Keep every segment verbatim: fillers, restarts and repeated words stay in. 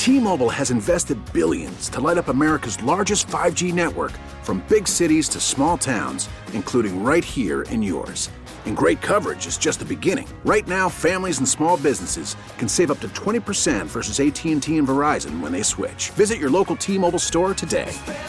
T-Mobile has invested billions to light up America's largest five G network, from big cities to small towns, including right here in yours. And great coverage is just the beginning. Right now, families and small businesses can save up to twenty percent versus A T and T and Verizon when they switch. Visit your local T-Mobile store today.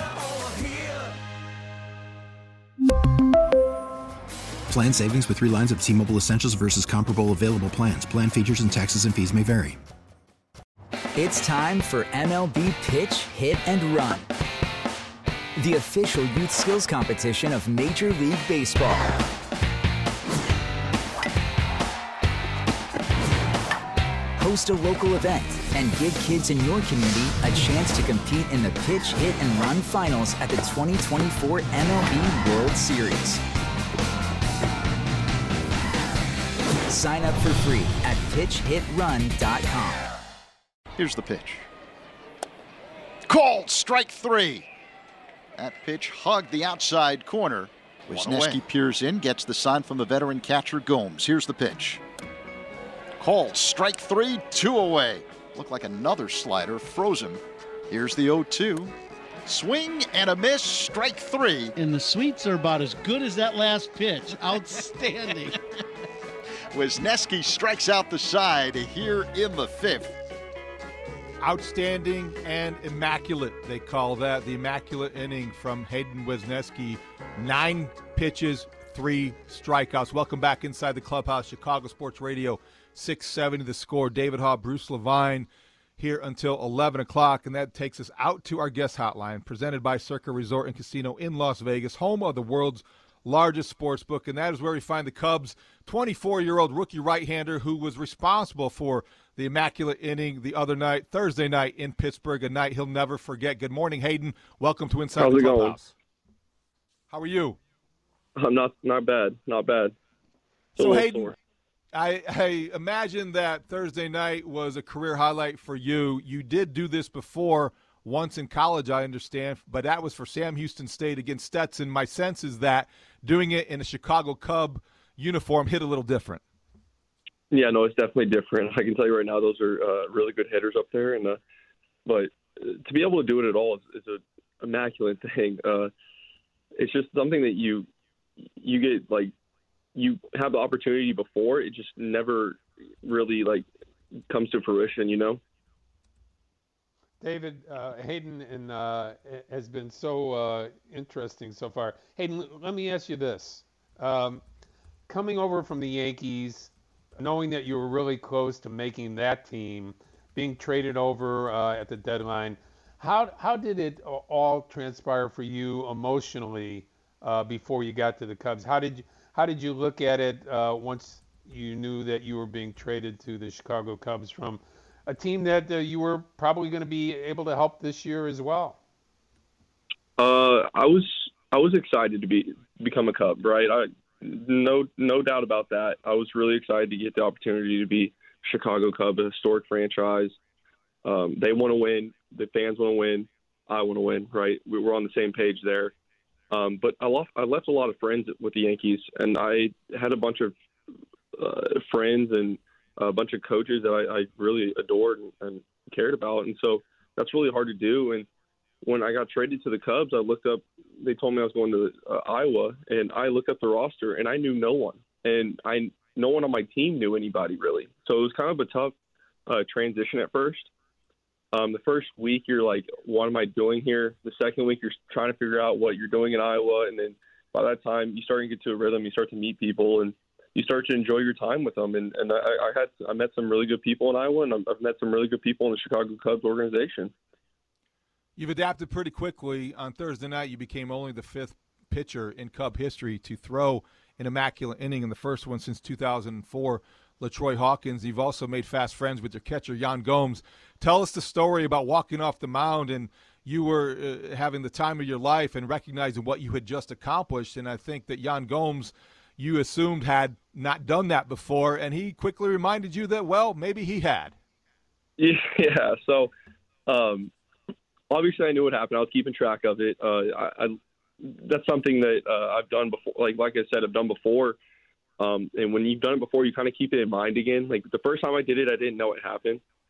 Plan savings with three lines of T-Mobile Essentials versus comparable available plans. Plan features and taxes and fees may vary. It's time for M L B Pitch, Hit, and Run, the official youth skills competition of Major League Baseball. Host a local event and give kids in your community a chance to compete in the Pitch, Hit, and Run finals at the twenty twenty-four M L B World Series. Sign up for free at pitch hit run dot com. Here's the pitch. Called, strike three. That pitch hugged the outside corner. Wisniewski peers in, gets the sign from the veteran catcher Gomes. Here's the pitch. Called, strike three, two away. Looked like another slider, froze him. Here's the oh two. Swing and a miss, strike three. And the sweets are about as good as that last pitch. Outstanding. Wisniewski strikes out the side here in the fifth. Outstanding and immaculate, they call that. The immaculate inning from Hayden Wisniewski. Nine pitches, three strikeouts. Welcome back inside the clubhouse. Chicago Sports Radio, six seventy The Score. David Haugh, Bruce Levine here until eleven o'clock. And that takes us out to our guest hotline, presented by Circa Resort and Casino in Las Vegas, home of the world's largest sports book. And that is where we find the Cubs' twenty-four-year-old rookie right-hander who was responsible for the immaculate inning the other night, Thursday night in Pittsburgh, a night he'll never forget. Good morning, Hayden. Welcome to Inside How's the it Clubhouse. Going? How are you? I'm not not bad, not bad. It's so, Hayden, I, I imagine that Thursday night was a career highlight for you. You did do this before, once in college, I understand, but that was for Sam Houston State against Stetson. My sense is that doing it in a Chicago Cub uniform hit a little different. Yeah, no, it's definitely different. I can tell you right now, those are uh, really good hitters up there, and uh, but to be able to do it at all is, is an immaculate thing. Uh, it's just something that you you get like you have the opportunity before. It just never really like comes to fruition, you know. David, uh, Hayden and, uh, has been so uh, interesting so far. Hayden, let me ask you this. Um, coming over from the Yankees, knowing that you were really close to making that team, being traded over uh, at the deadline, how how did it all transpire for you emotionally uh, before you got to the Cubs? How did you, how did you look at it uh, once you knew that you were being traded to the Chicago Cubs from a team that uh, you were probably going to be able to help this year as well? Uh, I was I was excited to be become a Cub, right? I no no doubt about that. I was really excited to get the opportunity to be Chicago Cub, a historic franchise. Um, they want to win. The fans want to win. I want to win, right? We were on the same page there. Um, but I left, I left a lot of friends with the Yankees, and I had a bunch of uh, friends and a bunch of coaches that I, I really adored and, and cared about. And so that's really hard to do. And when I got traded to the Cubs, I looked up, they told me I was going to uh, Iowa, and I looked up the roster, and I knew no one. And I no one on my team knew anybody, really. So it was kind of a tough uh, transition at first. Um, the first week, you're like, what am I doing here? The second week, you're trying to figure out what you're doing in Iowa. And then by that time, you start to get to a rhythm. You start to meet people, and you start to enjoy your time with them. And, and I, I had I met some really good people in Iowa, and I've met some really good people in the Chicago Cubs organization. You've adapted pretty quickly. On Thursday night, you became only the fifth pitcher in Cub history to throw an immaculate inning, in the first one since two thousand four. LaTroy Hawkins. You've also made fast friends with your catcher, Yan Gomes. Tell us the story about walking off the mound, and you were uh, having the time of your life and recognizing what you had just accomplished. And I think that Yan Gomes, you assumed, had not done that before, and he quickly reminded you that, well, maybe he had. Yeah, so um, obviously I knew what happened. I was keeping track of it. Uh, I, I, that's something that uh, I've done before. Like like I said, I've done before. Um, and when you've done it before, you kind of keep it in mind again. Like the first time I did it, I didn't know it happened.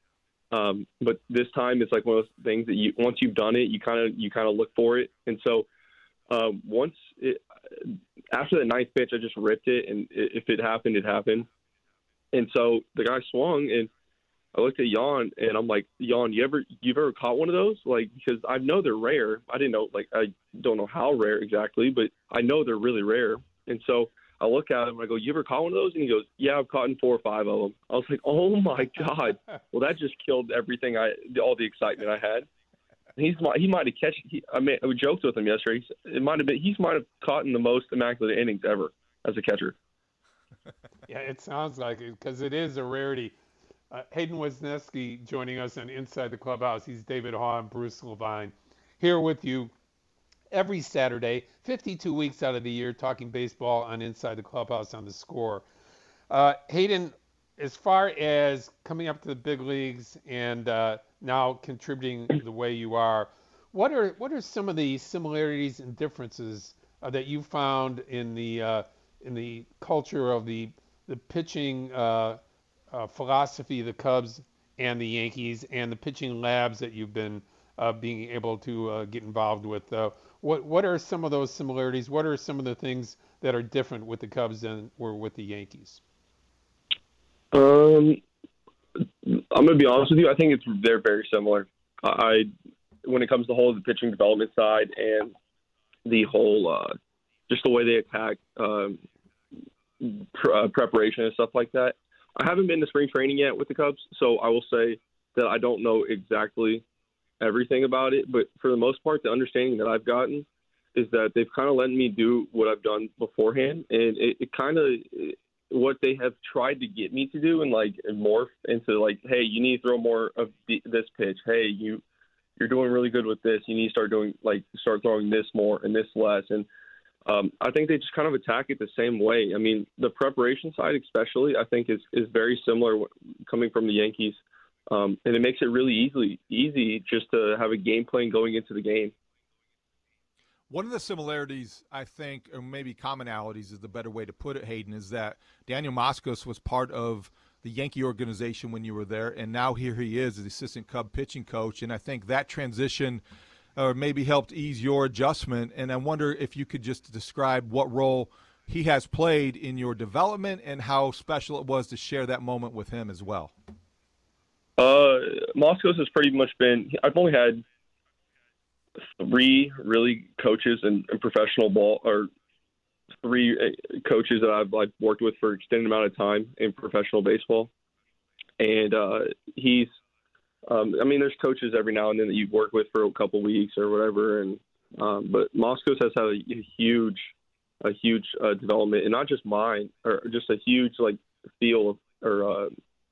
Um, but this time it's like one of those things that you once you've done it, you kind of you kind of look for it. And so um, once it, after the ninth pitch, I just ripped it, and if it happened, it happened. And so the guy swung, and I looked at Jan, and I'm like, Jan, you ever you've ever caught one of those? Like, because I know they're rare. I didn't know, like, I don't know how rare exactly, but I know they're really rare. And so I look at him and I go, you ever caught one of those? And he goes, yeah, I've caught four or five of them. I was like, oh my God. Well, that just killed everything I, all the excitement I had. He's he might have catch. He, I mean, I joked with him yesterday. It might have been he might have caught in the most immaculate innings ever as a catcher. Yeah, it sounds like it because it is a rarity. Uh, Hayden Wesneski joining us on Inside the Clubhouse. He's David Haugh and Bruce Levine here with you every Saturday, fifty-two weeks out of the year, talking baseball on Inside the Clubhouse on The Score. Uh, Hayden, as far as coming up to the big leagues and uh, now contributing the way you are, what are what are some of the similarities and differences uh, that you found in the uh, in the culture of the the pitching uh, uh, philosophy of the Cubs and the Yankees and the pitching labs that you've been uh, being able to uh, get involved with? Uh, what what are some of those similarities? What are some of the things that are different with the Cubs than were with the Yankees? Um, I'm going to be honest with you. I think it's they're very similar. I, when it comes to the whole the pitching development side and the whole, uh, just the way they attack um, pr- uh, preparation and stuff like that. I haven't been to spring training yet with the Cubs, so I will say that I don't know exactly everything about it. But for the most part, the understanding that I've gotten is that they've kind of let me do what I've done beforehand, and it, it kind of what they have tried to get me to do and like morph into like, hey, you need to throw more of the, this pitch. Hey, you you're doing really good with this. You need to start doing like start throwing this more and this less. And um, I think they just kind of attack it the same way. I mean, the preparation side, especially, I think is is very similar coming from the Yankees, um, and it makes it really easily easy just to have a game plan going into the game. One of the similarities, I think, or maybe commonalities is the better way to put it, Hayden, is that Daniel Moskos was part of the Yankee organization when you were there, and now here he is as the assistant Cub pitching coach. And I think that transition uh, maybe helped ease your adjustment. And I wonder if you could just describe what role he has played in your development and how special it was to share that moment with him as well. Uh, Moskos has pretty much been – I've only had – three really coaches in, in professional ball, or three coaches that I've like worked with for an extended amount of time in professional baseball. And uh, he's, um, I mean, there's coaches every now and then that you work with for a couple weeks or whatever. And, um, but Moskos has had a, a huge, a huge uh, development, and not just mine, or just a huge like feel of, or uh,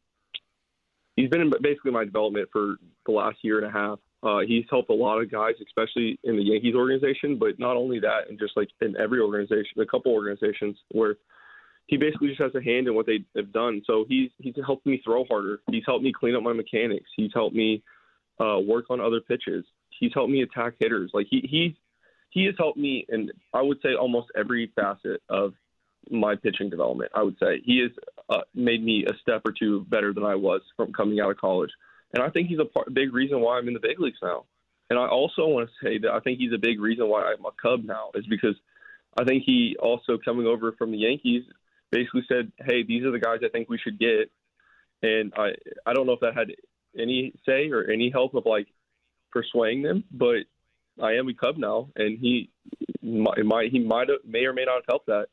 he's been in basically my development for the last year and a half. Uh, he's helped a lot of guys, especially in the Yankees organization, but not only that, and just like in every organization, a couple organizations where he basically just has a hand in what they have done. So he's he's helped me throw harder. He's helped me clean up my mechanics. He's helped me uh, work on other pitches. He's helped me attack hitters. Like he he he has helped me in, I would say, almost every facet of my pitching development. I would say he has uh, made me a step or two better than I was from coming out of college. And I think he's a part, big reason why I'm in the big leagues now. And I also want to say that I think he's a big reason why I'm a Cub now, is because I think he also, coming over from the Yankees, basically said, hey, these are the guys I think we should get. And I I don't know if that had any say or any help of, like, persuading them, but I am a Cub now, and he might, he might have, may or may not have helped that.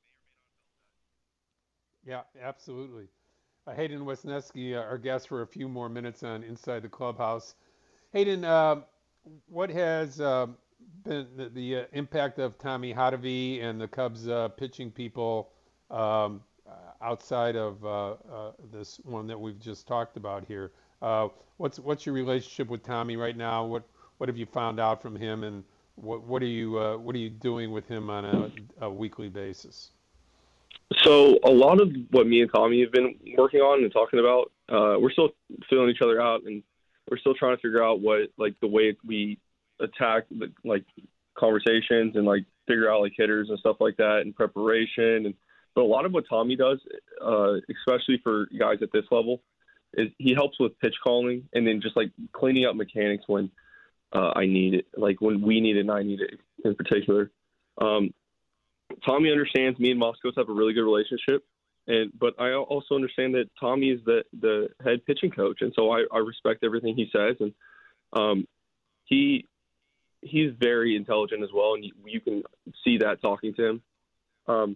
Yeah, absolutely. Uh, Hayden Wesneski, uh, our guest for a few more minutes on Inside the Clubhouse. Hayden, uh, what has uh, been the, the uh, impact of Tommy Hotovy and the Cubs uh, pitching people um, outside of uh, uh, this one that we've just talked about here? Uh, what's what's your relationship with Tommy right now? What what have you found out from him, and what what are you uh, what are you doing with him on a, a weekly basis? So a lot of what me and Tommy have been working on and talking about, uh, we're still feeling each other out, and we're still trying to figure out what, like, the way we attack, the, like, conversations and, like, figure out, like, hitters and stuff like that and preparation. And but a lot of what Tommy does, uh, especially for guys at this level, is he helps with pitch calling and then just like cleaning up mechanics when uh, I need it, like when we need it and I need it in particular. Um, Tommy understands me and Moskos have a really good relationship, and but I also understand that Tommy is the, the head pitching coach, and so I, I respect everything he says, and um, he he's very intelligent as well, and you, you can see that talking to him. Um,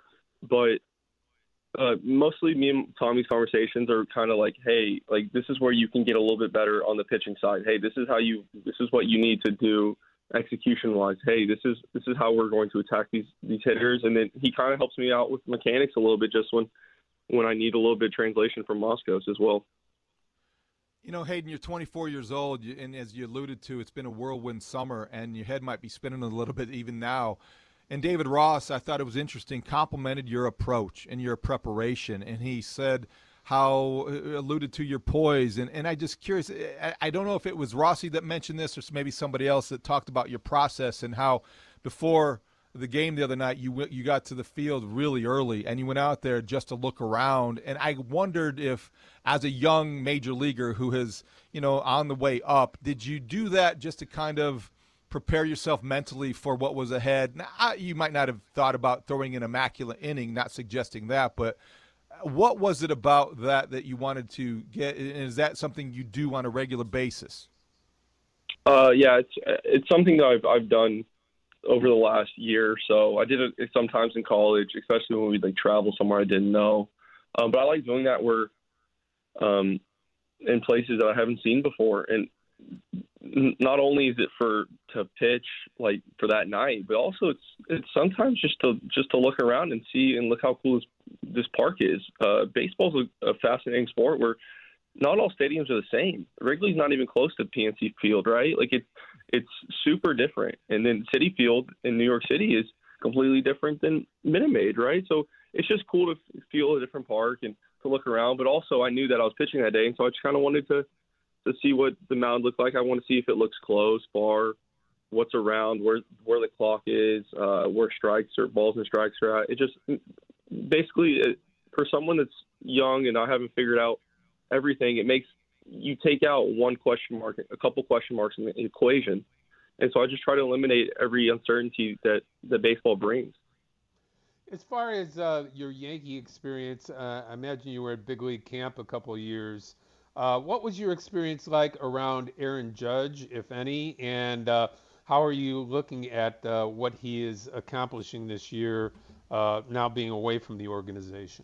but uh, mostly me and Tommy's conversations are kind of like, hey, like this is where you can get a little bit better on the pitching side. Hey, this is how you this is what you need to do execution wise. Hey, this is this is how we're going to attack these these hitters, and then he kind of helps me out with mechanics a little bit just when when I need a little bit of translation from Moskos as well. You know, Hayden, you're twenty-four years old, and as you alluded to, it's been a whirlwind summer, and your head might be spinning a little bit even now. And David Ross, I thought it was interesting, complimented your approach and your preparation, and he said how alluded to your poise. And, and I just curious, I, I don't know if it was Rossi that mentioned this or maybe somebody else that talked about your process and how before the game the other night you you got to the field really early and you went out there just to look around. And I wondered if, as a young major leaguer who has, you know, on the way up, did you do that just to kind of prepare yourself mentally for what was ahead? Now, you might not have thought about throwing an immaculate inning, not suggesting that, but what was it about that that you wanted to get? And is that something you do on a regular basis? Uh, yeah, it's it's something that I've I've done over the last year or so. I did it sometimes in college, especially when we like travel somewhere I didn't know. Um, but I like doing that where um, in places that I haven't seen before. And not only is it for to pitch like for that night, but also it's it's sometimes just to just to look around and see and look how cool this, this park is. Uh, baseball's a, a fascinating sport where not all stadiums are the same. Wrigley's not even close to P N C Field, right? Like it's it's super different. And then Citi Field in New York City is completely different than Minute Maid, right? So it's just cool to feel a different park and to look around. But also I knew that I was pitching that day, and so I just kind of wanted to to see what the mound looked like. I want to see if it looks close, far, what's around, where where the clock is, uh, where strikes or balls and strikes are at. It just basically, it, for someone that's young and I haven't figured out everything, it makes you take out one question mark, a couple question marks in the equation. And so I just try to eliminate every uncertainty that, that baseball brings. As far as uh, your Yankee experience, uh, I imagine you were at Big League Camp a couple of years. Uh, what was your experience like around Aaron Judge, if any, and uh, how are you looking at uh, what he is accomplishing this year, uh, now being away from the organization?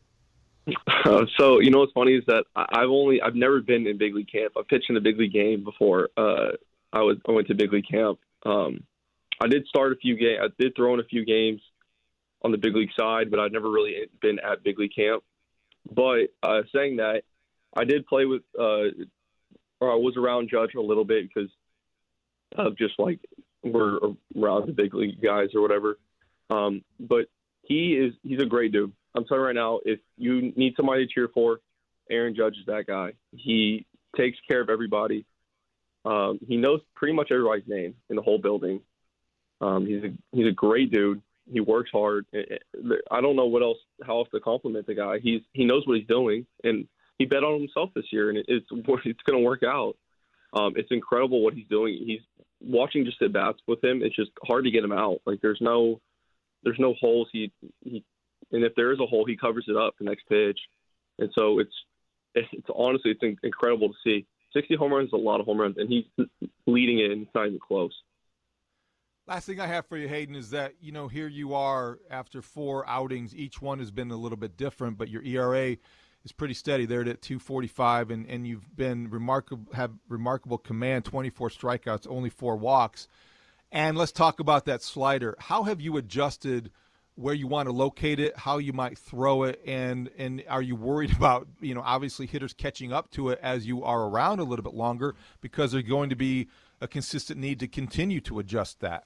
Uh, so, you know what's funny is that I've only I've never been in Big League Camp. I've pitched in a Big League game before. Uh, I was I went to Big League Camp. Um, I did start a few games. I did throw in a few games on the Big League side, but I've never really been at Big League Camp. But uh, saying that, I did play with, uh, or I was around Judge a little bit because of just like we're around the big league guys or whatever. Um, but he is, he's a great dude. I'm telling you right now, if you need somebody to cheer for, Aaron Judge is that guy. He takes care of everybody. Um, he knows pretty much everybody's name in the whole building. Um, he's a, he's a great dude. He works hard. I don't know what else, how else to compliment the guy. He's, he knows what he's doing, and he bet on himself this year, and it's it's going to work out. Um, it's incredible what he's doing. He's watching just at bats with him. It's just hard to get him out. Like there's no there's no holes. He he, and if there is a hole, he covers it up the next pitch. And so it's it's honestly it's incredible to see. sixty home runs is a lot of home runs, and he's leading it, and it's not even close. Last thing I have for you, Hayden, is that, you know, here you are after four outings. Each one has been a little bit different, but your E R A is pretty steady there at two forty-five, and, and you've been remarkable, have remarkable command, twenty-four strikeouts, only four walks. And let's talk about that slider. How have you adjusted where you want to locate it, how you might throw it, and and are you worried about, you know, obviously hitters catching up to it as you are around a little bit longer, because there's going to be a consistent need to continue to adjust that?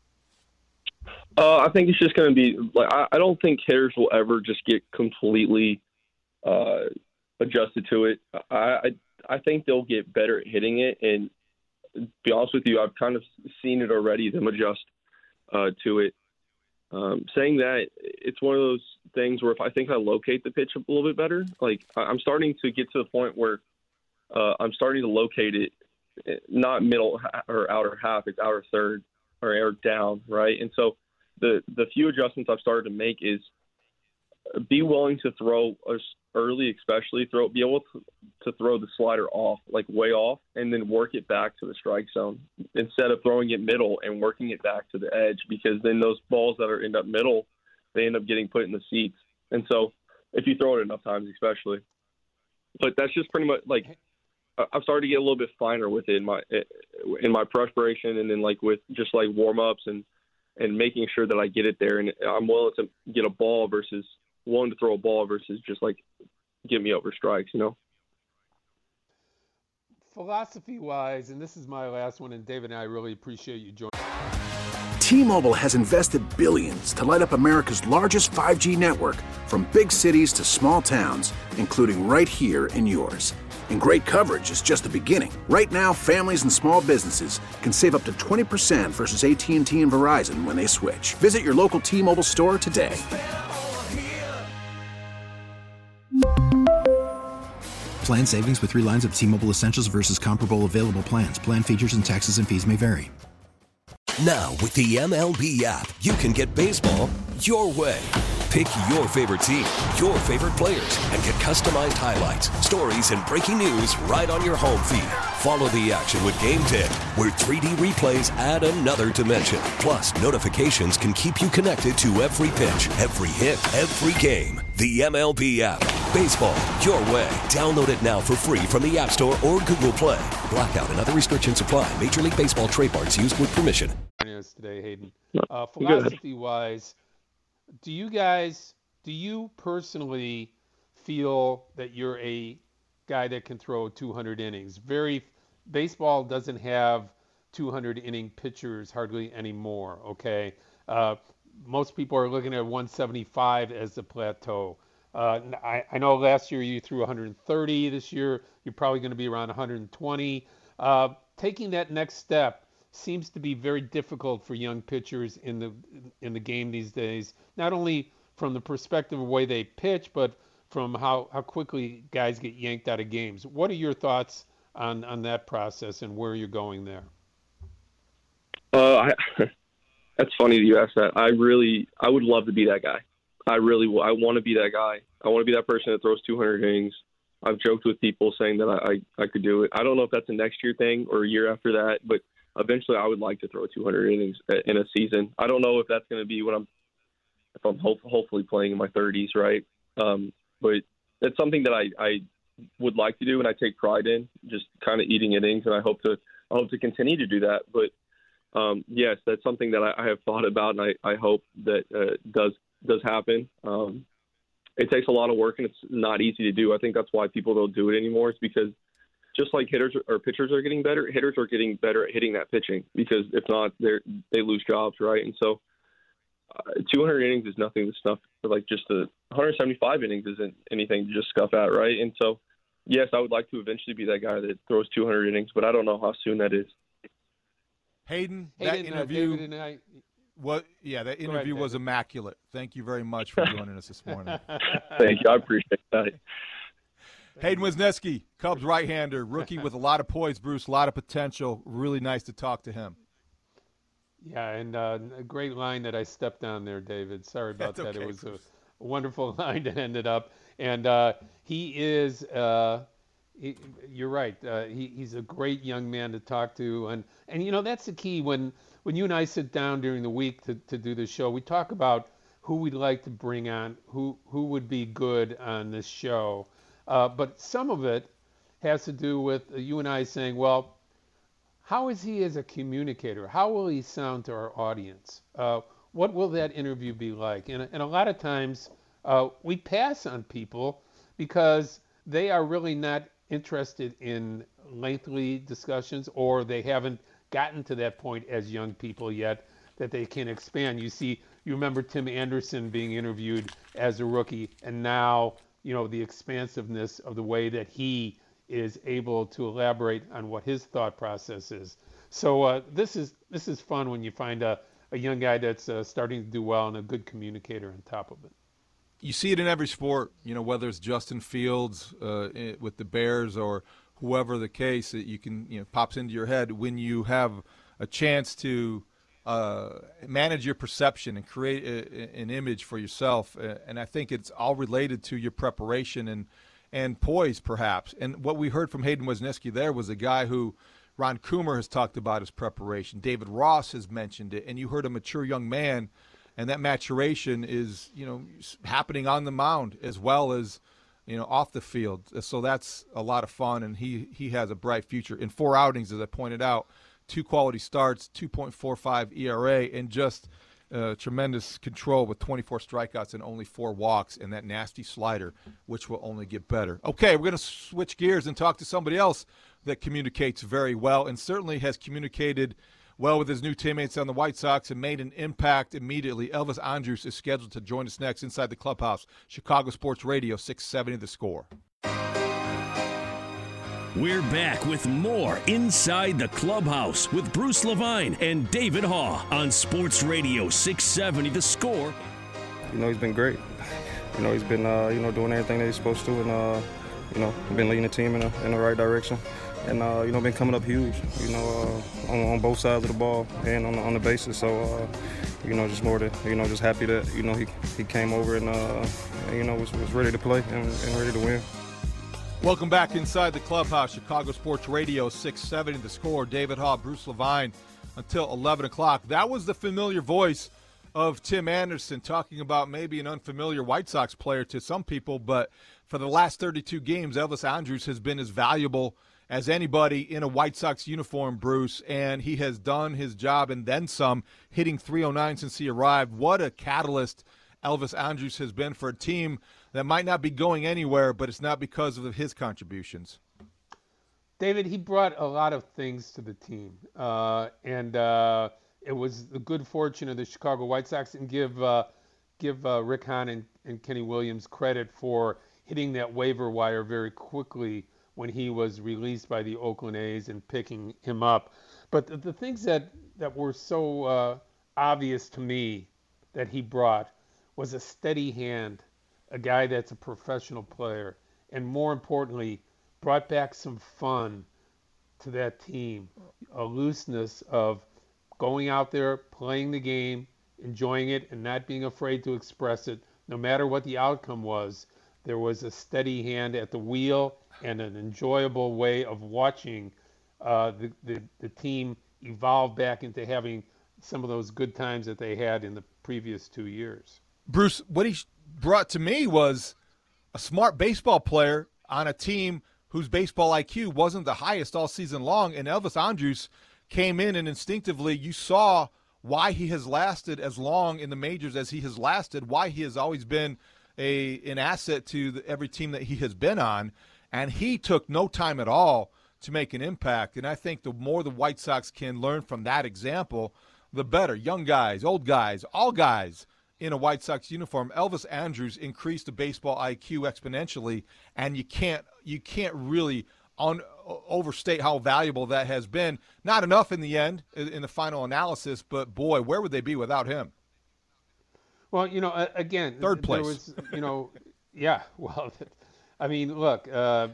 Uh, I think it's just going to be like I, I don't think hitters will ever just get completely uh, adjusted to it. I, I I think they'll get better at hitting it, and to be honest with you, I've kind of seen it already. Them adjust uh, to it. Um, saying that, it's one of those things where if I think I locate the pitch a little bit better, like I'm starting to get to the point where uh, I'm starting to locate it, not middle or outer half, it's outer third or air down, right? And so the the few adjustments I've started to make is be willing to throw early, especially throw be able to, to throw the slider off, like way off, and then work it back to the strike zone instead of throwing it middle and working it back to the edge, because then those balls that are end up middle, they end up getting put in the seats. And so if you throw it enough times, especially, but that's just pretty much like I've started to get a little bit finer with it in my in my preparation, and then like with just like warm ups and and making sure that I get it there, and I'm willing to get a ball versus willing to throw a ball versus just like get me over strikes, you know. Philosophy wise, and this is my last one, and David and I really appreciate you joining. T-Mobile has invested billions to light up America's largest five G network, from big cities to small towns, including right here in yours. And great coverage is just the beginning. Right now, families and small businesses can save up to twenty percent versus A T and T and Verizon when they switch. Visit your local T-Mobile store today. Plan savings with three lines of T-Mobile Essentials versus comparable available plans. Plan features and taxes and fees may vary. Now, with the M L B app, you can get baseball your way. Pick your favorite team, your favorite players, and get customized highlights, stories, and breaking news right on your home feed. Follow the action with Game ten, where three D replays add another dimension. Plus, notifications can keep you connected to every pitch, every hit, every game. The M L B app. Baseball your way. Download it now for free from the App Store or Google Play. Blackout and other restrictions apply. Major League Baseball trademarks used with permission. Today, Hayden. Uh, philosophy-wise, do you guys, do you personally feel that you're a guy that can throw two hundred innings? Very, baseball doesn't have two hundred inning pitchers hardly anymore. Okay, uh, most people are looking at one seventy-five as the plateau. Uh, I, I know last year you threw one hundred thirty. This year you're probably going to be around one hundred twenty. Uh, taking that next step seems to be very difficult for young pitchers in the in the game these days. Not only from the perspective of the way they pitch, but from how, how quickly guys get yanked out of games. What are your thoughts on, on that process and where you're going there? Uh, I, that's funny that you asked that. I really, I would love to be that guy. I really, I want to be that guy. I want to be that person that throws two hundred innings. I've joked with people saying that I, I, I could do it. I don't know if that's a next year thing or a year after that, but eventually I would like to throw two hundred innings in a season. I don't know if that's going to be what I'm, if I'm hope, hopefully playing in my thirties, right? Um, but it's something that I, I would like to do and I take pride in, just kind of eating innings, and I hope to, I hope to continue to do that. But um, yes, that's something that I, I have thought about, and I, I hope that uh, does does happen. Um, it takes a lot of work, and it's not easy to do. I think that's why people don't do it anymore. It's because just like hitters or pitchers are getting better, hitters are getting better at hitting that pitching, because if not, they they lose jobs, right? And so uh, two hundred innings is nothing to snuff. Like just the one hundred seventy-five innings isn't anything to just scuff at, right? And so, yes, I would like to eventually be that guy that throws two hundred innings, but I don't know how soon that is. Hayden, Hayden that interview, uh, David and I, what? Yeah, that interview ahead, was immaculate. Thank you very much for joining us this morning. Thank you. I appreciate that. Hayden Wesneski, Cubs right-hander, rookie with a lot of poise, Bruce, a lot of potential. Really nice to talk to him. Yeah, and uh, a great line that I stepped down there, David. Sorry about That's that. okay, It was a Bruce. wonderful line to end it up. And uh, he is, uh, he, you're right, uh, he, he's a great young man to talk to. And, and you know, that's the key. When, when you and I sit down during the week to, to do this show, we talk about who we'd like to bring on, who, who would be good on this show. Uh, but some of it has to do with you and I saying, well, how is he as a communicator? How will he sound to our audience? Uh, what will that interview be like? And, and a lot of times uh, we pass on people because they are really not interested in lengthy discussions, or they haven't gotten to that point as young people yet that they can expand. You see, you remember Tim Anderson being interviewed as a rookie, and now, you know, the expansiveness of the way that he is able to elaborate on what his thought process is. So uh, this is this is fun when you find a, a young guy that's uh, starting to do well and a good communicator on top of it. You see it in every sport, you know, whether it's Justin Fields uh, with the Bears or whoever the case, that you can, you know, pops into your head when you have a chance to uh, manage your perception and create a, an image for yourself. And I think it's all related to your preparation and, and poise, perhaps. And what we heard from Hayden Wesneski there was a guy who Ron Coomer has talked about his preparation. David Ross has mentioned it. And you heard a mature young man, and that maturation is, you know, happening on the mound as well as, you know, off the field. So that's a lot of fun, and he, he has a bright future. In four outings, as I pointed out, two quality starts, two point four five E R A, and just uh, tremendous control with twenty-four strikeouts and only four walks, and that nasty slider, which will only get better. Okay, we're going to switch gears and talk to somebody else that communicates very well and certainly has communicated well with his new teammates on the White Sox and made an impact immediately. Elvis Andrus is scheduled to join us next inside the clubhouse. Chicago Sports Radio, six seventy The Score. We're back with more Inside the Clubhouse with Bruce Levine and David Haugh on Sports Radio six seventy The Score. You know, he's been great. You know, he's been, uh, you know, doing everything that he's supposed to, and, uh, you know, been leading the team in, a, in the right direction. And, uh, you know, been coming up huge, you know, uh, on, on both sides of the ball and on the, on the bases. So, uh, you know, just more to, you know, just happy that, you know, he, he came over and, uh, and, you know, was, was ready to play and, and ready to win. Welcome back inside the clubhouse. Chicago Sports Radio, six seventy The Score. David Haugh, Bruce Levine until eleven o'clock. That was the familiar voice of Tim Anderson talking about maybe an unfamiliar White Sox player to some people, but for the last thirty-two games, Elvis Andrus has been as valuable as anybody in a White Sox uniform, Bruce, and he has done his job and then some, hitting three oh nine since he arrived. What a catalyst Elvis Andrus has been for a team that might not be going anywhere, but it's not because of his contributions. David, he brought a lot of things to the team, uh, and uh, it was the good fortune of the Chicago White Sox, and give uh, give uh, Rick Hahn and, and Kenny Williams credit for hitting that waiver wire very quickly when he was released by the Oakland A's and picking him up. But the, the things that, that were so uh, obvious to me that he brought was a steady hand, a guy that's a professional player, and more importantly, brought back some fun to that team, a looseness of going out there, playing the game, enjoying it, and not being afraid to express it. No matter what the outcome was, there was a steady hand at the wheel and an enjoyable way of watching uh, the, the, the team evolve back into having some of those good times that they had in the previous two years. Bruce, what he brought to me was a smart baseball player on a team whose baseball I Q wasn't the highest all season long, and Elvis Andrus came in and instinctively you saw why he has lasted as long in the majors as he has lasted, why he has always been a an asset to the, every team that he has been on, and he took no time at all to make an impact. And I think the more the White Sox can learn from that example, the better. Young guys, old guys, all guys in a White Sox uniform. Elvis Andrus increased the baseball I Q exponentially, and you can't you can't really on, overstate how valuable that has been. Not enough in the end, in the final analysis, but boy, where would they be without him? Well, you know, again, third place. There was, you know, yeah. Well, I mean, look, uh,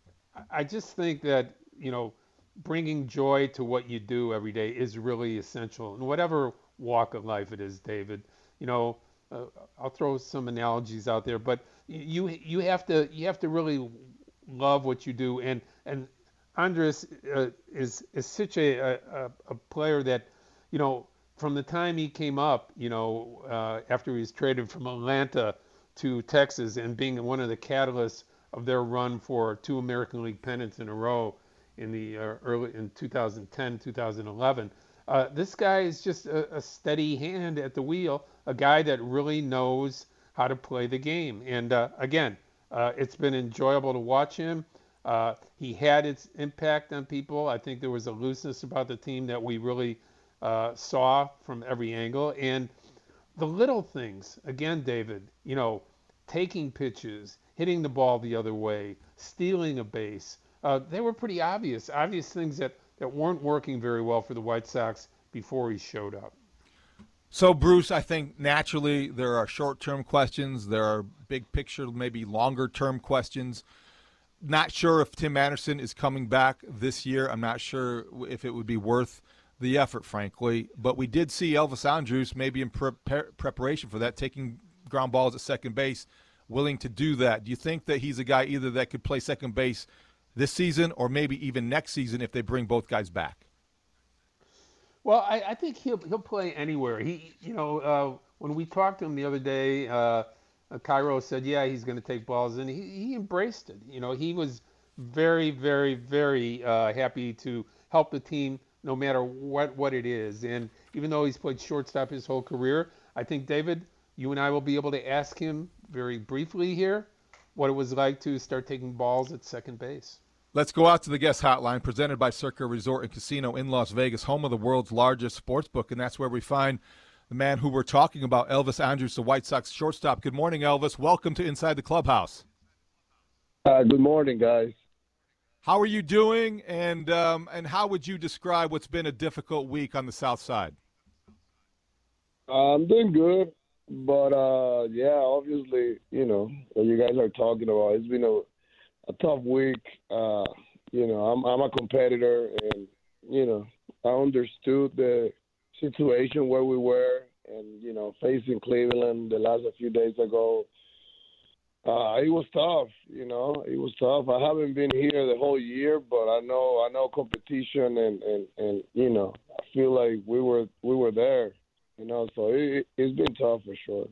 I just think that, you know, bringing joy to what you do every day is really essential in whatever walk of life it is, David. You know, uh, I'll throw some analogies out there, but you you have to you have to really love what you do. And and Andrus uh, is is such a, a a player that, you know, from the time he came up, you know, uh, after he was traded from Atlanta to Texas and being one of the catalysts of their run for two American League pennants in a row in the uh, early in two thousand ten, two thousand eleven. Uh, this guy is just a, a steady hand at the wheel, a guy that really knows how to play the game. And uh, again, uh, it's been enjoyable to watch him. Uh, he had its impact on people. I think there was a looseness about the team that we really uh, saw from every angle. And the little things, again, David, you know, taking pitches, hitting the ball the other way, stealing a base, uh, they were pretty obvious, obvious things that, that weren't working very well for the White Sox before he showed up. So, Bruce, I think naturally there are short-term questions. There are big picture, maybe longer-term questions. Not sure if Tim Anderson is coming back this year. I'm not sure if it would be worth the effort, frankly. But we did see Elvis Andrus maybe in pre- preparation for that, taking ground balls at second base, willing to do that. Do you think that he's a guy either that could play second base this season or maybe even next season if they bring both guys back? Well, I, I think he'll he'll play anywhere. He, you know, uh, when we talked to him the other day, uh, Cairo said, yeah, he's going to take balls, and he, he embraced it. You know, he was very, very, very uh, happy to help the team no matter what, what it is. And even though he's played shortstop his whole career, I think, David, you and I will be able to ask him very briefly here what it was like to start taking balls at second base. Let's go out to the guest hotline presented by Circa Resort and Casino in Las Vegas, home of the world's largest sports book, and that's where we find the man who we're talking about, Elvis Andrus, the White Sox shortstop. Good morning, Elvis. Welcome to Inside the Clubhouse. Uh, good morning, guys. How are you doing, and um, and how would you describe what's been a difficult week on the South Side? Uh, I'm doing good, but, uh, yeah, obviously, you know, what you guys are talking about, it's been a A tough week. Uh, you know, I'm I'm a competitor, and you know, I understood the situation where we were, and you know, facing Cleveland the last a few days ago. Uh, it was tough. You know, it was tough. I haven't been here the whole year, but I know I know competition, and, and, and you know, I feel like we were we were there. You know, so it, it's been tough for sure.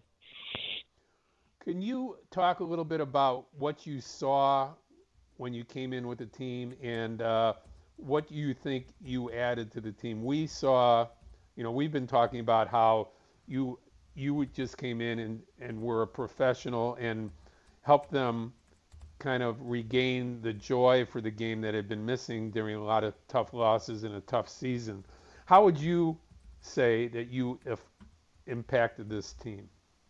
Can you talk a little bit about what you saw when you came in with the team and uh, what you think you added to the team? We saw, you know, we've been talking about how you you just came in and, and were a professional and helped them kind of regain the joy for the game that had been missing during a lot of tough losses in a tough season. How would you say that you have impacted this team?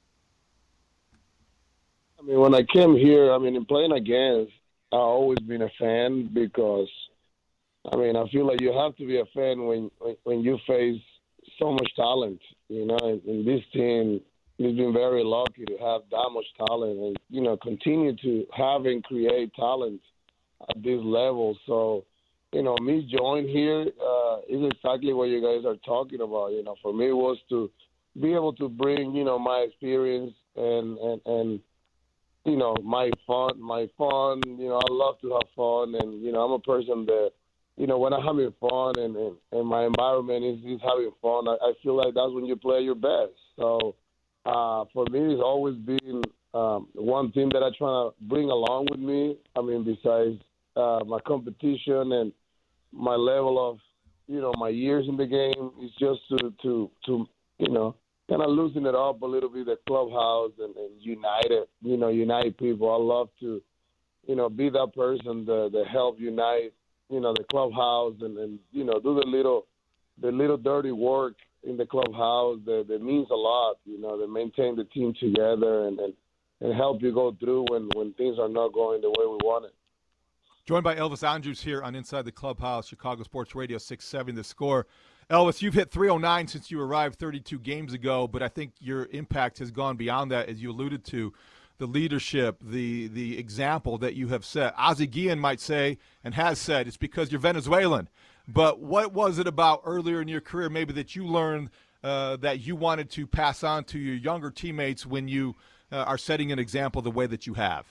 I mean, when I came here, I mean, in playing against, I've always been a fan because, I mean, I feel like you have to be a fan when when you face so much talent. You know, and, and this team has been very lucky to have that much talent and, you know, continue to have and create talent at this level. So, you know, me joining here uh, is exactly what you guys are talking about. You know, for me, it was to be able to bring, you know, my experience and, and, and you know, my fun, my fun, you know, I love to have fun. And, you know, I'm a person that, you know, when I'm having fun and, and, and my environment is, is having fun, I, I feel like that's when you play your best. So uh, for me, it's always been um, one thing that I try to bring along with me. I mean, besides uh, my competition and my level of, you know, my years in the game, is just to, to, to you know, kind of loosen it up a little bit, the clubhouse, and, and unite it, you know, unite people. I love to, you know, be that person that, that help unite, you know, the clubhouse and, and, you know, do the little, the little dirty work in the clubhouse that, that means a lot, you know, that maintain the team together and, and, and help you go through when, when things are not going the way we want it. Joined by Elvis Andrus here on Inside the Clubhouse, Chicago Sports Radio six seventy The Score. Elvis, you've hit three oh nine since you arrived thirty-two games ago, but I think your impact has gone beyond that, as you alluded to, the leadership, the the example that you have set. Ozzie Guillen might say, and has said, it's because you're Venezuelan. But what was it about earlier in your career maybe that you learned uh, that you wanted to pass on to your younger teammates when you uh, are setting an example the way that you have?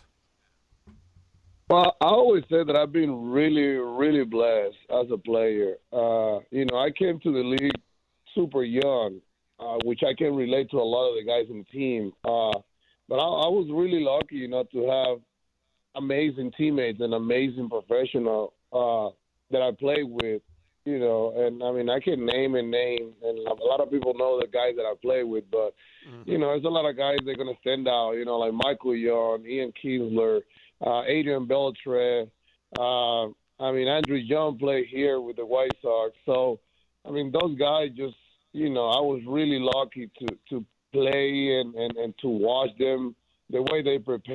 Well, I always say that I've been really, really blessed as a player. Uh, you know, I came to the league super young, uh, which I can relate to a lot of the guys in the team. Uh, but I, I was really lucky, you know, to have amazing teammates and amazing professional uh, that I played with, you know. And, I mean, I can name and name, and a lot of people know the guys that I play with. But, mm-hmm. you know, there's a lot of guys that are going to stand out, you know, like Michael Young, Ian Kinsler, Uh, Adrian Beltre, uh, I mean, Andrew Young played here with the White Sox. So, I mean, those guys just, you know, I was really lucky to, to play and, and, and to watch them, the way they prepare.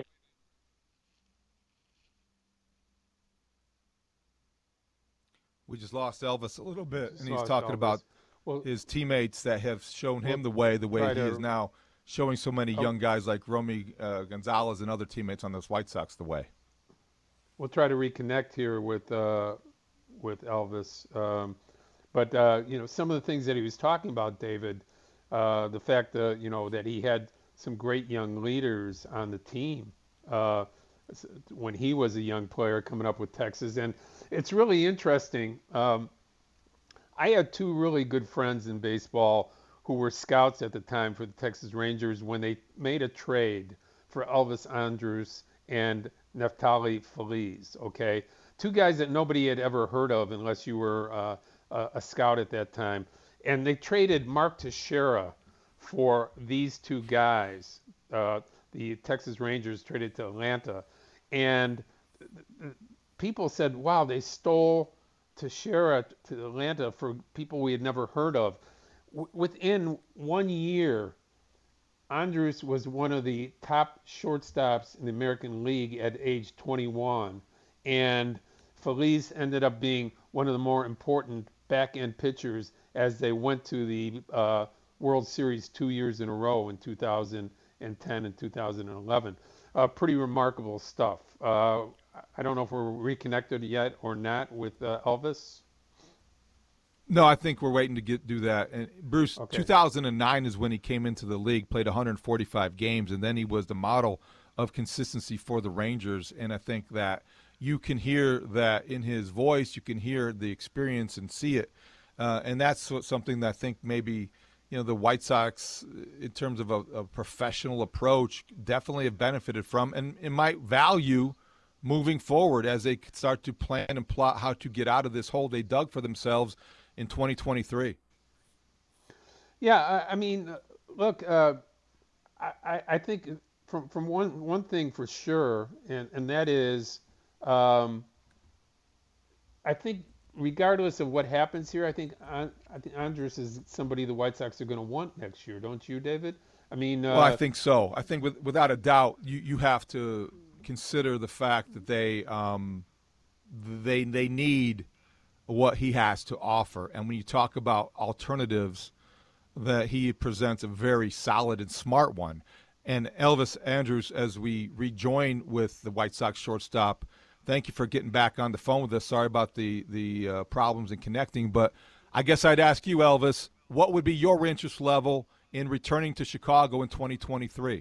We just lost Elvis a little bit, Just and he's lost talking Elvis. about well, his teammates that have shown him the way, the way he to, is now showing so many young guys like Romy uh, Gonzalez and other teammates on those White Sox the way. We'll try to reconnect here with uh, with Elvis. Um, but, uh, you know, some of the things that he was talking about, David, uh, the fact that, you know, that he had some great young leaders on the team uh, when he was a young player coming up with Texas. And it's really interesting. Um, I had two really good friends in baseball who were scouts at the time for the Texas Rangers when they made a trade for Elvis Andrus and Neftali Feliz, okay? Two guys that nobody had ever heard of unless you were uh, a, a scout at that time. And they traded Mark Teixeira for these two guys. Uh, the Texas Rangers traded to Atlanta. And people said, wow, they stole Teixeira to Atlanta for people we had never heard of. W- within one year, Andrus was one of the top shortstops in the American League at age twenty-one. And Feliz ended up being one of the more important back-end pitchers as they went to the uh, World Series two years in a row in two thousand ten and two thousand eleven. Uh, pretty remarkable stuff. Uh, I don't know if we're reconnected yet or not with uh, Elvis. No, I think we're waiting to get do that. And Bruce, okay. two thousand nine is when he came into the league, played one hundred forty-five games, and then he was the model of consistency for the Rangers. And I think that you can hear that in his voice, you can hear the experience and see it. Uh, and that's what, something that I think maybe, you know, the White Sox, in terms of a, a professional approach, definitely have benefited from, and it might value moving forward as they start to plan and plot how to get out of this hole they dug for themselves in twenty twenty-three. Yeah, I, I mean, look, uh, I, I think from from one one thing for sure, and, and that is, um, I think regardless of what happens here, I think I think Andrus is somebody the White Sox are going to want next year, don't you, David? I mean, uh, well, I think so. I think with, without a doubt, you, you have to consider the fact that they um, they they need what he has to offer. And when you talk about alternatives, that he presents a very solid and smart one. And Elvis Andrus, as we rejoin with the White Sox shortstop, thank you for getting back on the phone with us. Sorry about the, the uh, problems in connecting, but I guess I'd ask you, Elvis, what would be your interest level in returning to Chicago in twenty twenty-three?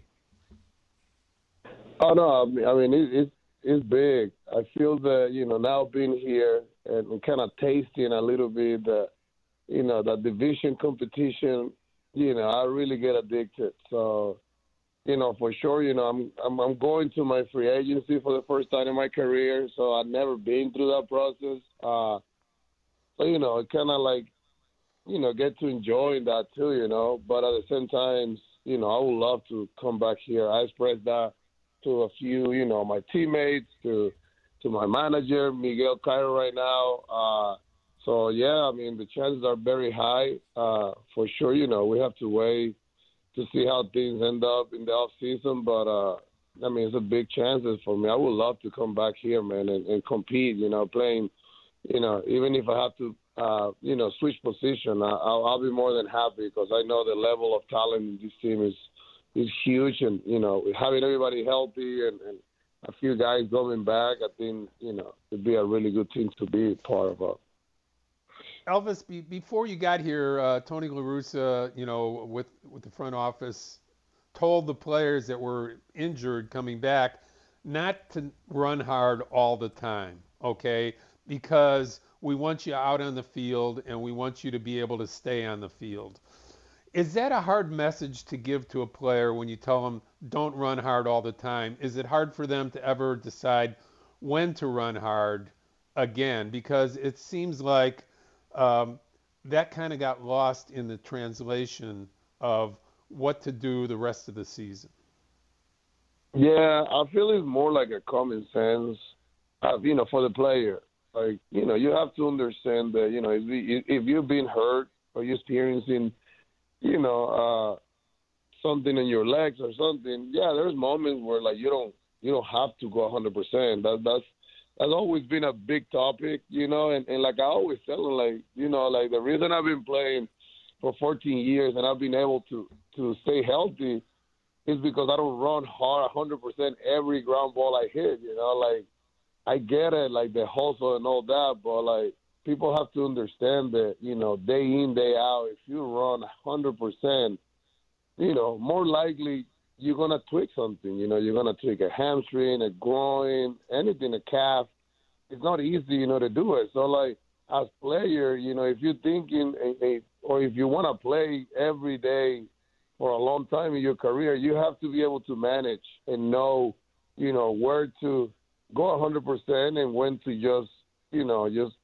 Oh, no, I mean, it, it, it's big. I feel that, you know, now being here and kind of tasting a little bit, the, you know, the division competition, you know, I really get addicted. So, you know, for sure, you know, I'm, I'm I'm going to my free agency for the first time in my career, so I've never been through that process. Uh, so, you know, it kind of like, you know, get to enjoy that too, you know. But at the same time, you know, I would love to come back here. I expressed that to a few, you know, my teammates, to to my manager, Miguel Cairo right now. Uh, so, yeah, I mean, the chances are very high. Uh, for sure, you know, we have to wait to see how things end up in the off season. But, uh, I mean, it's a big chances for me. I would love to come back here, man, and, and compete, you know, playing, you know, even if I have to, uh, you know, switch position, I, I'll, I'll be more than happy because I know the level of talent in this team is is huge. And, you know, having everybody healthy and, and a few guys going back, I think, you know, it'd be a really good team to be part of. Uh, Elvis, be, before you got here, uh, Tony La Russa, you know, with, with the front office, told the players that were injured coming back not to run hard all the time, okay? Because we want you out on the field and we want you to be able to stay on the field. Is that a hard message to give to a player when you tell them don't run hard all the time? Is it hard for them to ever decide when to run hard again? Because it seems like um, that kind of got lost in the translation of what to do the rest of the season. Yeah, I feel it's more like a common sense, uh, you know, for the player. Like, you know, you have to understand that, you know, if, if you've been hurt or you're experiencing, you know, uh, something in your legs or something, yeah, there's moments where, like, you don't you don't have to go one hundred percent. That, that's that's always been a big topic, you know, and, and like I always tell them, like, you know, like the reason I've been playing for fourteen years and I've been able to, to stay healthy is because I don't run hard one hundred percent every ground ball I hit. You know, like, I get it, like the hustle and all that, but, like, people have to understand that, you know, day in, day out, if you run one hundred percent, you know, more likely you're going to tweak something. You know, you're going to tweak a hamstring, a groin, anything, a calf. It's not easy, you know, to do it. So, like, as player, you know, if you're thinking a, a, or if you want to play every day for a long time in your career, you have to be able to manage and know, you know, where to go one hundred percent and when to just, you know, just,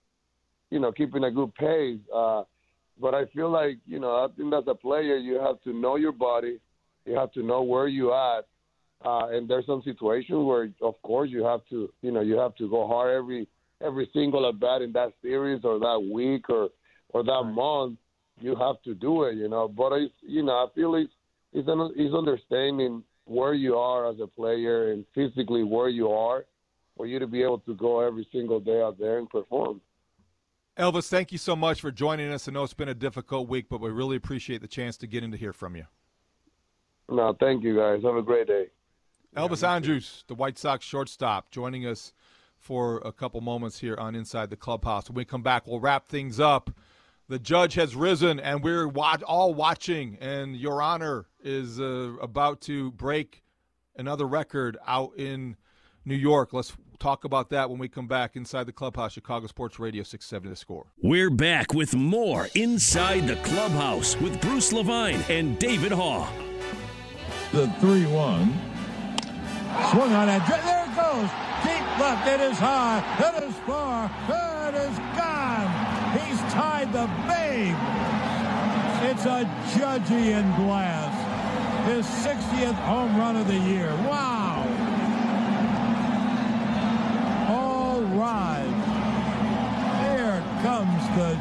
you know, keeping a good pace. Uh, but I feel like, you know, I think as a player, you have to know your body. You have to know where you're at. Uh, and there's some situations where, of course, you have to, you know, you have to go hard every every single at bat in that series or that week or, or that right. month. You have to do it, you know. But, it's, you know, I feel it's, it's, an, it's understanding where you are as a player and physically where you are for you to be able to go every single day out there and perform. Elvis, thank you so much for joining us. I know it's been a difficult week, but we really appreciate the chance to get in to hear from you. No, thank you, guys. Have a great day. Elvis yeah, Andrus, the White Sox shortstop, joining us for a couple moments here on Inside the Clubhouse. When we come back, we'll wrap things up. The judge has risen, and we're all watching, and Your Honor is uh, about to break another record out in New York. Let's talk about that when we come back inside the Clubhouse. Chicago Sports Radio six seventy The Score. We're back with more Inside the Clubhouse with Bruce Levine and David Haugh. The three one. Swung on it. There it goes. Deep left. It is high. It is far. It is gone. He's tied the babe. It's a Judgian blast. His sixtieth home run of the year. Wow. All rise. Here comes the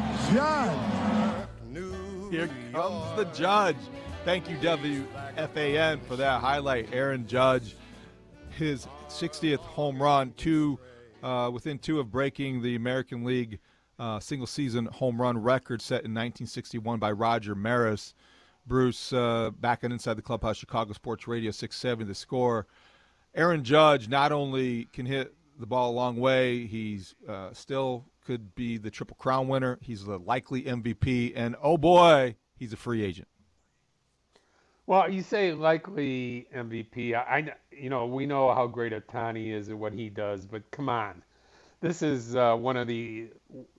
judge. Here comes the judge. Thank you, W F A N, for that highlight. Aaron Judge, his sixtieth home run, two uh, within two of breaking the American League uh, single-season home run record set in nineteen sixty-one by Roger Maris. Bruce, uh, back on Inside the Clubhouse, Chicago Sports Radio six seventy The Score. Aaron Judge not only can hit the ball a long way, he's uh, still could be the Triple Crown winner. He's the likely M V P, and oh boy, he's a free agent. Well, you say likely M V P. I, I you know, we know how great Ohtani is and what he does, but come on. This is uh, one of the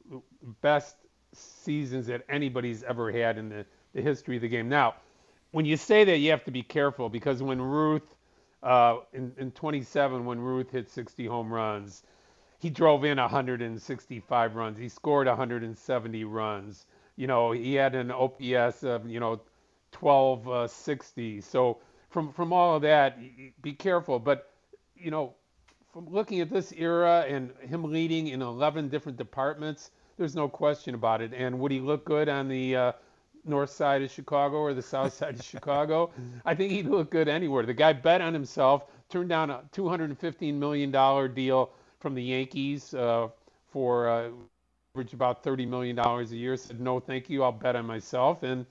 best seasons that anybody's ever had in the, the history of the game. Now, when you say that, you have to be careful because when Ruth, uh, in, in twenty-seven, when Ruth hit sixty home runs, he drove in one hundred sixty-five runs. He scored one hundred seventy runs. You know, he had an O P S of, you know, twelve sixty. So from from all of that, be careful. But, you know, from looking at this era and him leading in eleven different departments, there's no question about it. And would he look good on the uh, north side of Chicago or the south side of Chicago? I think he'd look good anywhere. The guy bet on himself, turned down a two hundred fifteen million dollars deal from the Yankees uh, for uh, average about thirty million dollars a year. Said, no, thank you, I'll bet on myself. And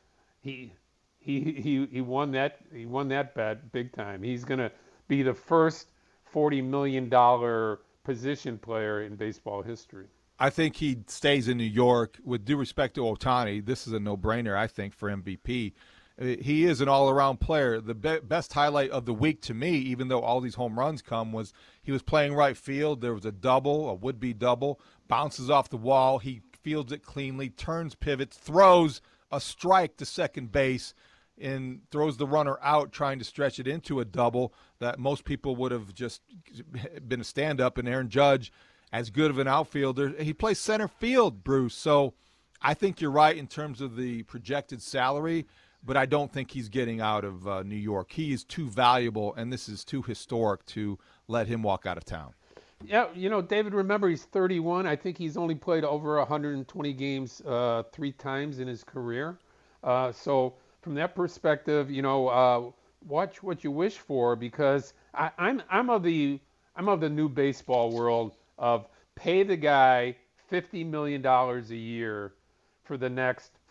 he he he he won that he won that bet big time. He's going to be the first forty million dollars position player in baseball history. I think he stays in New York. With due respect to Ohtani, this is a no-brainer, I think, for M V P. He is an all-around player. The be- best highlight of the week to me, even though all these home runs come, was he was playing right field. There was a double, a would-be double, bounces off the wall. He fields it cleanly, turns, pivots, throws a strike to second base, and throws the runner out trying to stretch it into a double that most people would have just been a stand-up. And Aaron Judge, as good of an outfielder, he plays center field, Bruce. So I think you're right in terms of the projected salary, but I don't think he's getting out of uh, New York. He is too valuable, and this is too historic to let him walk out of town. Yeah, you know, David, remember he's thirty-one. I think he's only played over one hundred twenty games uh, three times in his career. Uh, so from that perspective, you know, uh, watch what you wish for, because I, I'm I'm of the I'm of the new baseball world of pay the guy fifty million dollars a year for the next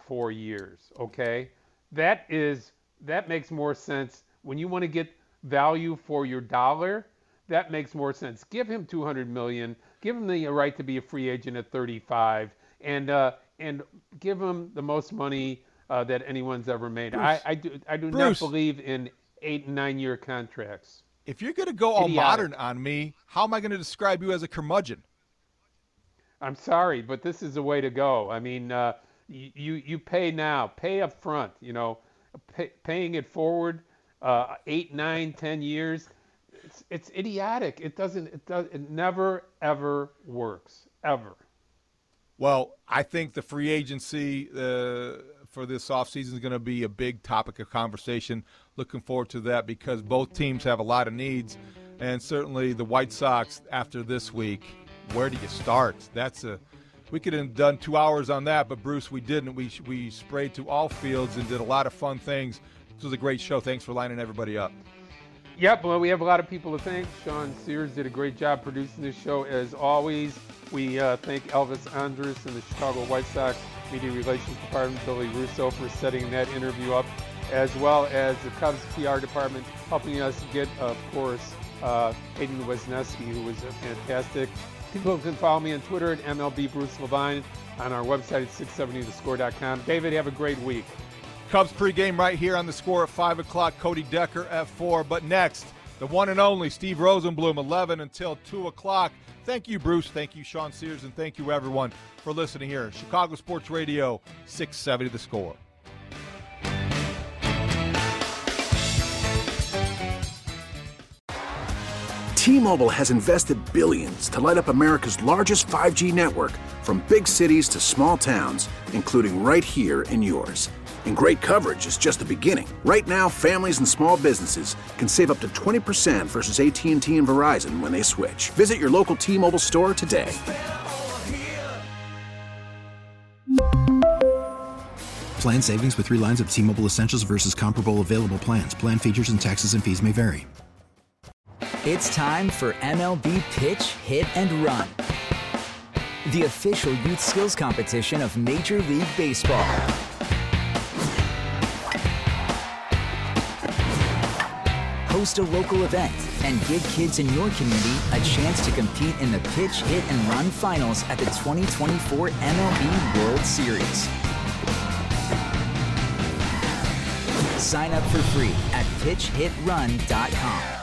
four years, okay? That is that makes more sense. When you want to get value for your dollar, that makes more sense. Give him two hundred million dollars. Give him the right to be a free agent at thirty-five, and uh, and give him the most money uh, that anyone's ever made. I, I do I do Bruce. not believe in eight and nine year contracts. If you're going to go all Idiotic. modern on me, how am I going to describe you as a curmudgeon? I'm sorry, but this is the way to go. I mean, uh, you you pay now, pay up front. You know, pay, paying it forward, uh, eight, nine, ten years. It's, it's idiotic. It doesn't. It does. It never ever works ever. Well, I think the free agency uh, for this offseason is going to be a big topic of conversation. Looking forward to that because both teams have a lot of needs, and certainly the White Sox after this week. Where do you start? That's a we could have done two hours on that, but Bruce, we didn't. We we sprayed to all fields and did a lot of fun things. This was a great show. Thanks for lining everybody up. Yep, well, we have a lot of people to thank. Sean Sears did a great job producing this show, as always. We uh, thank Elvis Andrus and the Chicago White Sox Media Relations Department, Billy Russo, for setting that interview up, as well as the Cubs P R department helping us get, of course, uh, Hayden Wesneski, who was fantastic. People can follow me on Twitter at M L B Bruce Levine, on our website at six seventy the score dot com. David, have a great week. Cubs pregame right here on the Score at five o'clock. Cody Decker at four. But next, the one and only Steve Rosenbloom, eleven until two o'clock. Thank you, Bruce. Thank you, Sean Sears. And thank you, everyone, for listening here. Chicago Sports Radio, six seventy The Score. T-Mobile has invested billions to light up America's largest five G network, from big cities to small towns, including right here in yours. And great coverage is just the beginning. Right now, families and small businesses can save up to twenty percent versus A T and T and Verizon when they switch. Visit your local T-Mobile store today. Plan savings with three lines of T-Mobile Essentials versus comparable available plans. Plan features and taxes and fees may vary. It's time for M L B Pitch, Hit, and Run, the official youth skills competition of Major League Baseball. Host a local event and give kids in your community a chance to compete in the Pitch, Hit, and Run finals at the twenty twenty-four M L B World Series. Sign up for free at pitch hit run dot com.